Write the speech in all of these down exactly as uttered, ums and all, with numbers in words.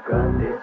up this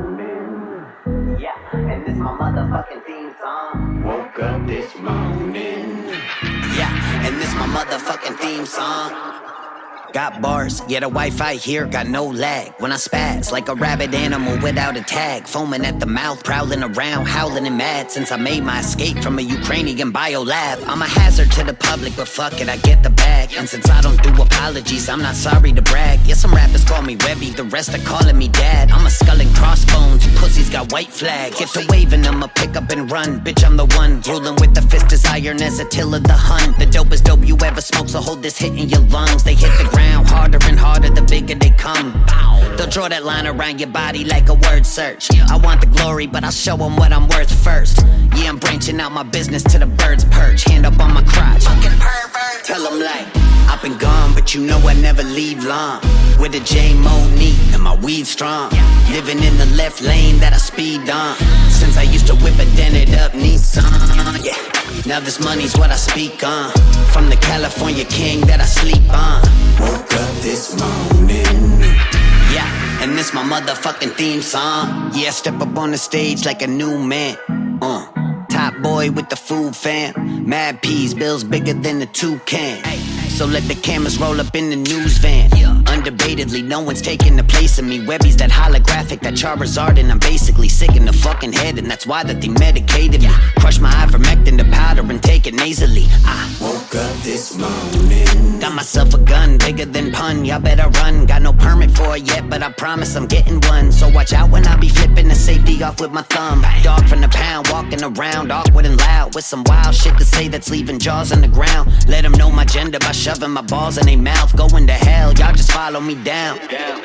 morning. Yeah, and this my motherfucking theme song. Woke up this morning. Yeah, and this my motherfucking theme song. Got bars, yeah, the Wi-Fi here got no lag. When I spaz like a rabid animal without a tag, foaming at the mouth, prowling around, howling and mad. Since I made my escape from a Ukrainian biolab, I'm a hazard to the public, but fuck it, I get the bag. And since I don't do apologies, I'm not sorry to brag. Yeah, some rappers call me Rebby, the rest are calling me dad. I'm a skull and crossbones, you pussies got white flags. Get to waving, I'ma pick up and run. Bitch, I'm the one, ruling with the fist as iron as Attila the Hun. The dopest dope you ever smoked, so hold this hit in your lungs. They hit the ground harder and harder the bigger they come. They'll draw that line around your body like a word search. I want the glory, but I'll show them what I'm worth first. Yeah, I'm branching out my business to the birds perch. Hand up on my crotch, fucking pervert. Tell them like, I've been gone, but you know I never leave long. With a J-Mo neat and my weed strong. Living in the left lane that I speed on. Since I used to whip a dented up Nissan. Yeah, now this money's what I speak on. From the California king that I sleep on. Woke up this morning. Yeah, and this my motherfucking theme song. Yeah, step up on the stage like a new man. Uh, top boy with the food fam. Mad peas, bills bigger than the toucan. So let the cameras roll up in the news van. Undebatedly, no one's taking the place of me. Webby's that holographic, that Charizard, and I'm basically sick in the fucking head, and that's why that they medicated me. Crush my ivermectin to powder and take it nasally. I woke up this morning. Got myself a gun bigger than pun. Y'all better run. Got no permit for it yet, but I promise I'm getting one. So watch out when I be flipping the safety off with my thumb. Dog from the pound, walking around awkward and loud, with some wild shit to say that's leaving jaws on the ground. Let them know my gender by shoving my balls in their mouth. Going to hell, y'all just follow me down.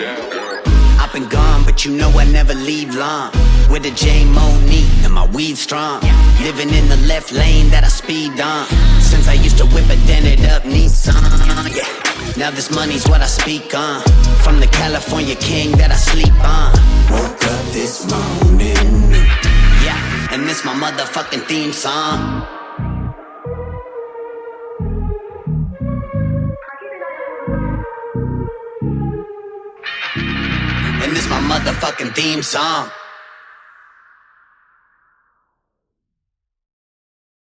I've been gone, but you know I never leave long. With a J-Mo neat and my weed strong. Living in the left lane that I speed on. Since I used to whip a dented up Nissan. Yeah, now this money's what I speak on. From the California king that I sleep on. Woke up this morning. Yeah, and this my motherfucking theme song. And this my motherfucking theme song.